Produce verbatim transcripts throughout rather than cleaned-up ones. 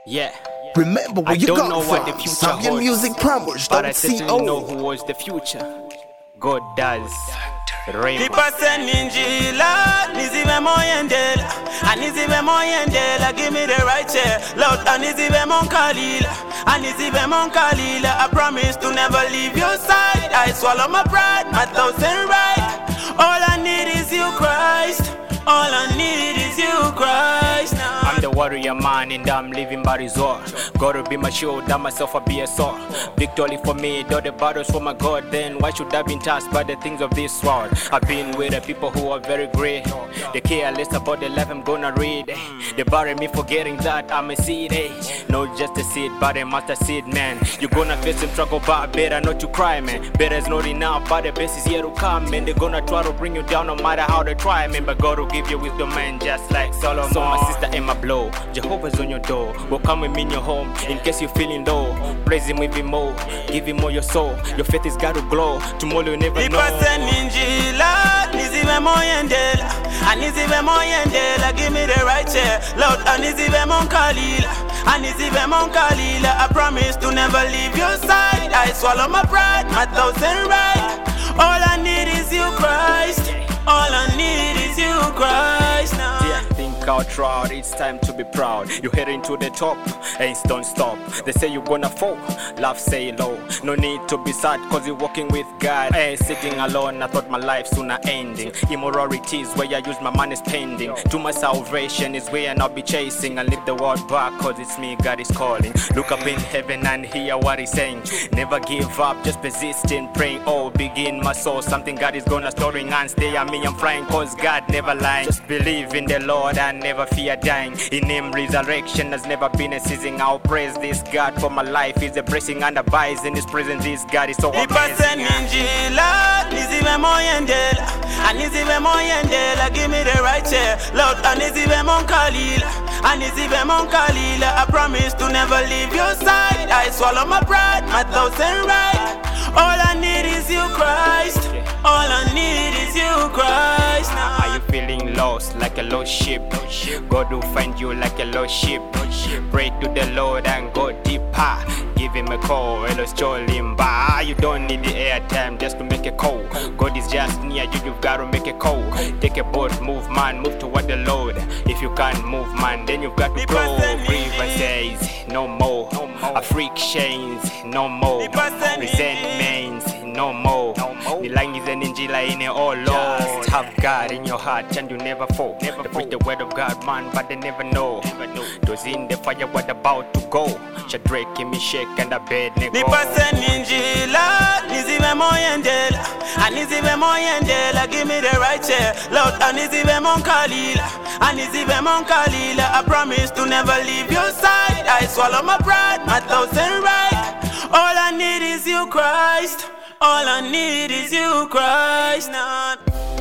Yeah. Remember where I you don't got know what the from. future Sambian holds, Music Promos, but I don't certainly see know who holds the future. God does. Rainbow. Nipase ninjila, nizibe moyendela, anizibe moyendela, give me the right chair. Lord, anizibe monkalila, anizibe monkalila. I promise to never leave your side. I swallow my pride, my thoughts ain't right. All I need is you, Christ. All I need is you, Christ. Now I'm the warrior man and I'm living by his word. Gotta be my shield, that myself I be a sword. Victory for me, though the battles for my God. Then why should I be tasked by the things of this world? I've been with the people who are very great. They care less about the life I'm gonna read. They bury me forgetting that I'm a seed. Hey. Not just a seed, but a master seed, man. You're gonna face some struggle, but better not to cry, man. Better is not enough, but the best is yet to come, man. They're gonna try to bring you down no matter how they try, man. But God will give you wisdom, man, just like Solomon. So my sister and my blow, Jehovah's on your door. Will come with me in your home, in case you're feeling low. Praise him with him more, give him all your soul. Your faith is got to glow, tomorrow you never know. Nipase ninjila, nizibe moyendela, anizibe moyendela, give me the right chair. Lord, anizibe monkalila, anizibe monkalila. I promise to never leave your side. I swallow my pride, my thoughts ain't right. All I need is you, Christ. All I need is you, Christ. Now yeah, think out loud, it's time to be proud. You're heading to the top, and don't stop. They say you're gonna fall, love say low. No need to be sad, cause you're walking with God. Hey, sitting alone, I thought my life sooner ending. Immorality is where I use my money spending. To my salvation is where I'll be chasing. I leave the world back, cause it's me God is calling. Look up in heaven and hear what he's saying. Never give up, just persist in praying. Oh, begin my soul, something God is gonna storing and stay. I mean I'm flying cause God never lying. Just believe in the Lord and never fear dying. In him resurrection has never been a season. I'll praise this God for my life is a blessing and abides in his presence. This God is so Nipase amazing. ninjila, nizibe moyendela, anizibe moyendela, give me the right chair. Lord, anizibe monkalila, anizibe monkalila. I promise to never leave your side. I swallow my pride, my thoughts ain't right. All I need is you, Christ. All I need is you, Christ. Now Are you feeling lost like a lost ship? God will find you like a lost ship. Pray to the Lord and go deeper. Give him a call, Elos Cholimba. You don't need the airtime just to make a call. God is just near you, you've got to make a call. Take a boat, move man, move toward the Lord. If you can't move man, then you've got to grow. Grievances, no more. Afflictions, no more. Resentments, no more. The line is an injila in it, oh Lord. Have God in your heart and you never fall. Never they preach the word of God, man, but they never know. Those in the fire, what about to go? Shadrach, Meshach, and Abednego. Nipase ninjila, nizibe moyendela, anizibe moyendela, give me the right chair. Lord, anizibe monkalila, anizibe monkalila. I promise to never leave your side. I swallow my pride, my thoughts ain't right. All I need is you, Christ. All I need is you, Christ. Now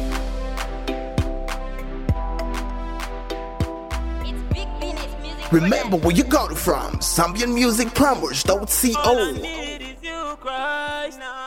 Remember where you got it from. Sambian Music Promos, don't see all I old. need is you, Christ. Now